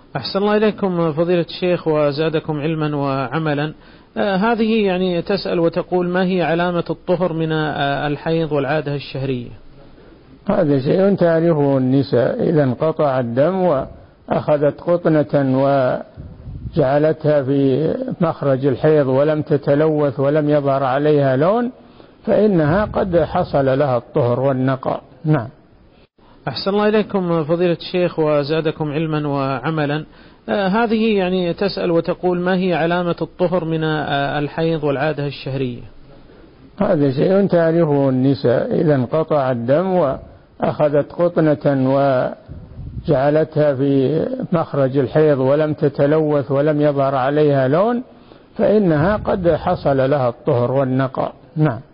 أحسن الله إليكم فضيلة الشيخ وزادكم علما وعملا. هذه يعني تسأل وتقول: ما هي علامة الطهر من الحيض والعادة الشهرية؟ هذا شيء تعرفه النساء، إذا انقطع الدم وأخذت قطنة وجعلتها في مخرج الحيض ولم تتلوث ولم يظهر عليها لون، فإنها قد حصل لها الطهر والنقاء. نعم. أحسن الله إليكم فضيلة الشيخ وزادكم علما وعملا. هذه يعني تسأل وتقول: ما هي علامة الطهر من الحيض والعادة الشهرية؟ هذا شيء تعرفه النساء، إذا انقطع الدم وأخذت قطنة وجعلتها في مخرج الحيض ولم تتلوث ولم يظهر عليها لون، فإنها قد حصل لها الطهر والنقاء. نعم.